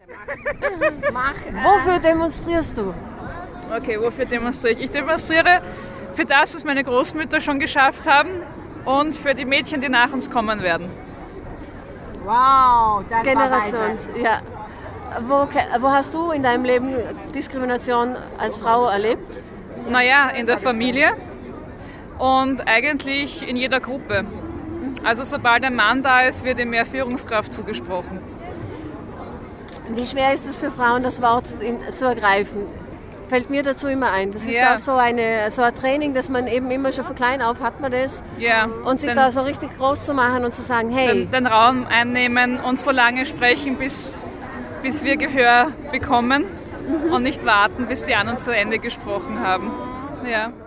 Wofür demonstrierst du? Okay, wofür demonstriere ich? Ich demonstriere für das, was meine Großmütter schon geschafft haben und für die Mädchen, die nach uns kommen werden. Wow, das Generations, ja. Wo hast du in deinem Leben Diskrimination als Frau erlebt? Naja, in der Familie und eigentlich in jeder Gruppe. Also sobald ein Mann da ist, wird ihm mehr Führungskraft zugesprochen. Wie schwer ist es für Frauen, das Wort zu ergreifen? Fällt mir dazu immer ein. Das ist Ja. auch so ein Training, dass man eben immer schon von klein auf hat man das. Ja, Und sich da so richtig groß zu machen und zu sagen, hey. den Raum einnehmen und so lange sprechen, bis wir Gehör bekommen und nicht warten, bis die anderen zu Ende gesprochen haben. Ja.